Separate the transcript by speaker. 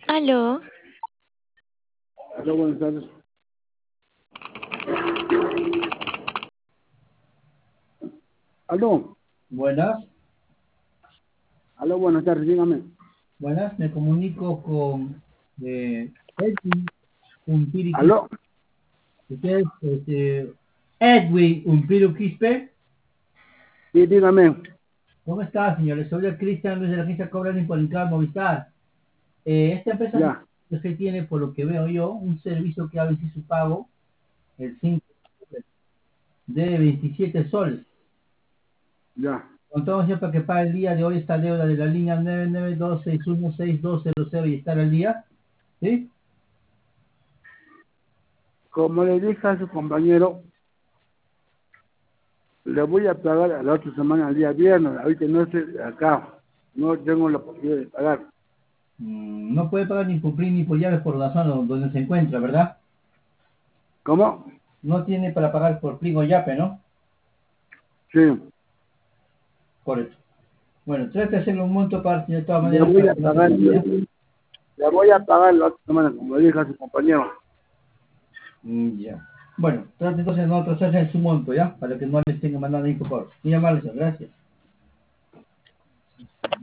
Speaker 1: Aló,
Speaker 2: Hola, buenas tardes. Aló,
Speaker 3: Buenas,
Speaker 2: aló, buenas tardes, dígame.
Speaker 3: buenas, me comunico con Edwin Umpiri.
Speaker 2: Aló,
Speaker 3: Usted es Edwin Umpiro Quispe.
Speaker 2: sí, dígame.
Speaker 3: ¿Cómo está, señores? Soy el Cristian desde la agencia Cobra Impolicada Movistar. Esta empresa
Speaker 2: Ya,
Speaker 3: que tiene, por lo que veo yo, un servicio que ha vencido su pago el 5 de 27 soles.
Speaker 2: ya.
Speaker 3: Contamos ya para que pague el día de hoy esta deuda de la línea 992616200 y estar al día. ¿Sí?
Speaker 2: Como le dije a su compañero, le voy a pagar a la otra semana, el día viernes. Ahorita no estoy acá. No tengo la posibilidad de pagar.
Speaker 3: No puede pagar ni por PRI ni por llaves por la zona donde se encuentra, ¿verdad?
Speaker 2: ¿Cómo?
Speaker 3: No tiene para pagar por PRI o YAPE, ¿no?
Speaker 2: Sí.
Speaker 3: Correcto. Bueno, trate de hacerlo un monto para de todas
Speaker 2: Le
Speaker 3: maneras
Speaker 2: voy
Speaker 3: para
Speaker 2: a
Speaker 3: que no se
Speaker 2: pagar,
Speaker 3: pase, ¿ya?
Speaker 2: le voy a pagar la otra semana, como le dije a su compañero.
Speaker 3: Ya. Bueno, trate entonces de no atrasarse en su monto, ¿ya? Para que no les tenga mandado info por. Muy amable, señor. Gracias.